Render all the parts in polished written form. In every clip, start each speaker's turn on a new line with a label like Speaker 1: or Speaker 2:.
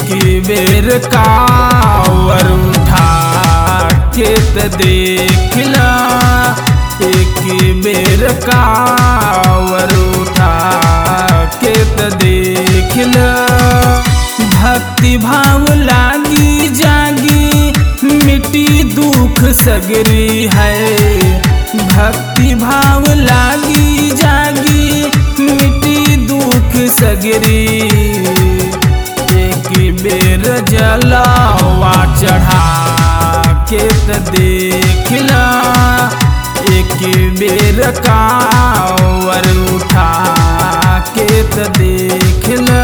Speaker 1: बेर कावर उठा के त देखला, एक बेर कावर उठा के त देखला। भक्ति भाव लागी जागी मिट्टी दुख सगरी है, भक्ति भाव लागी जागी मिट्टी दुख सगरी। एक बेर जलावा चढ़ा के त देखला, एक बेर कावर उठा के त देखला।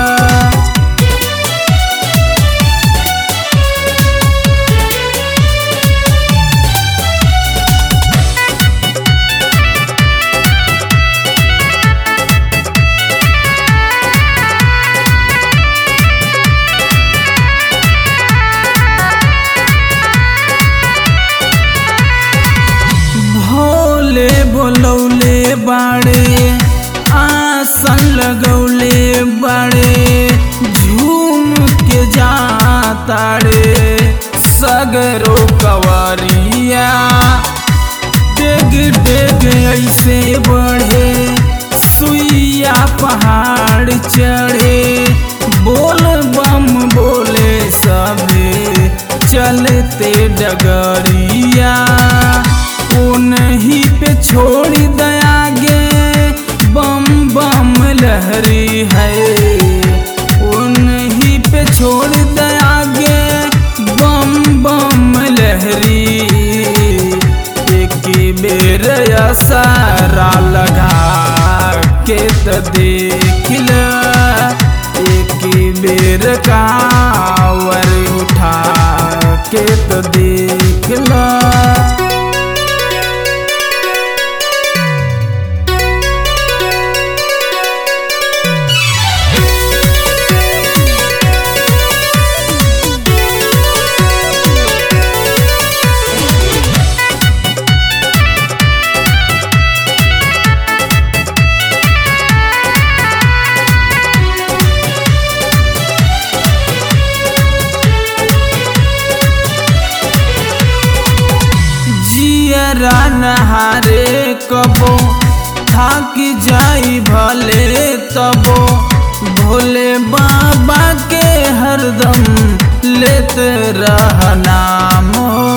Speaker 1: भोले बोलौले बाड़े आसन लगौले बाड़े, झूम के जाताड़े सगरो कवरिया। डेग डेग ऐसे बढ़े सुइया पहाड़ चढ़े, बोल बम बोले सबे चलते डगरिया। उन्हीं पे छोड़ दयागे बम बम लहरी है, उन्हीं पे छोड़ दयागे बम बम लहरी। एक बेर सारा लगा के त देखला, एक बेर कावर उठा के त देखला। जियरा नहारे कबो थाक जाई भले तबो, भोले बाबा के हरदम लेत रह नाम।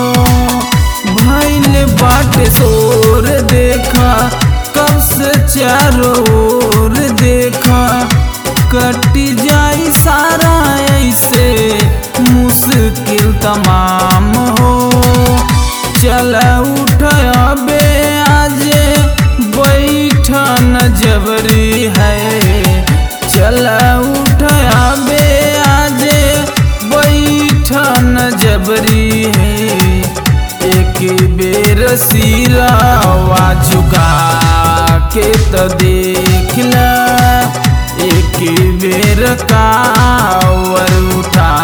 Speaker 1: भइल बाटे शोर देखा कब से चारों ओर देखा, कट जाई सारा ऐसे मुश्किल तमाम हो। चल उठ अबे आजे बैठन जबरी है, चल उठ अबे आजे बैठन जबरी है। एक बेर सिरवा झुका के त देखला, एक बेर कावर उठा